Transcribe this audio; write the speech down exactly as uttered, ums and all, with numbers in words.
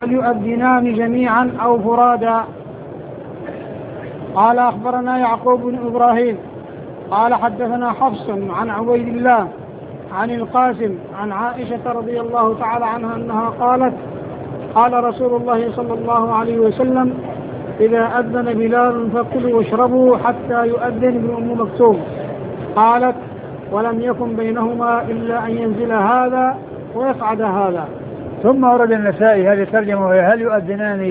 هل يؤذنان جميعا أو فرادا؟ قال أخبرنا يعقوب بن إبراهيم قال حدثنا حفص عن عبيد الله عن القاسم عن عائشة رضي الله تعالى عنها أنها قالت قال رسول الله صلى الله عليه وسلم: إذا أذن بلال فكلوا واشربوا حتى يؤذن ابن أم مكتوم. قالت: ولم يكن بينهما إلا أن ينزل هذا ويصعد هذا. ثم ورد النسائي هذه الترجمة وهي: هل يؤذنان